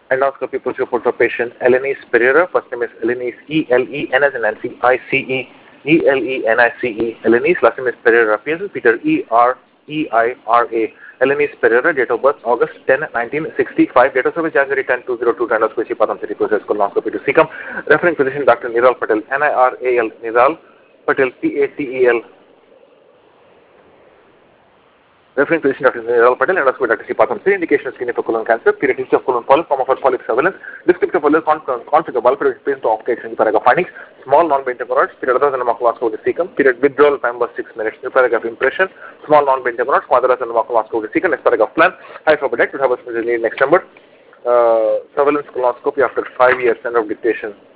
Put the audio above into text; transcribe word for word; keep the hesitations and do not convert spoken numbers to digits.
Endoscopy procedure for patient Elenis Pereira. First name is Elenis, E L E N as in Nancy, I C E, E L E N I C E. Elenis, last name is Pereira. Pearson Peter, E R E I R A. Elenis Pereira, date of birth August tenth, nineteen sixty-five. Date of service January tenth, two thousand two. Endoscopy, Patham City process, colonoscopy to Sikkim. Referring physician Doctor Niral Patel, N I R A L, Niral Patel, P A T E L. Referring physician Doctor Niral Patel, endoscopy Doctor C. Patham City. Indication of screening for colon cancer. Period history of colon polyp, form of polyp surveillance. Descriptive of conflict of bulk based on optics and paragraph findings. Small non-bending hemorrhoids. Period other than macroscope to Sikkim. Period withdrawal time was six minutes. New paragraph impression. Small non-bending hemorrhoids. Other than macroscope to Sikkim. Next paragraph plan. High for would have us next number. Uh, surveillance colonoscopy after five years end of dictation.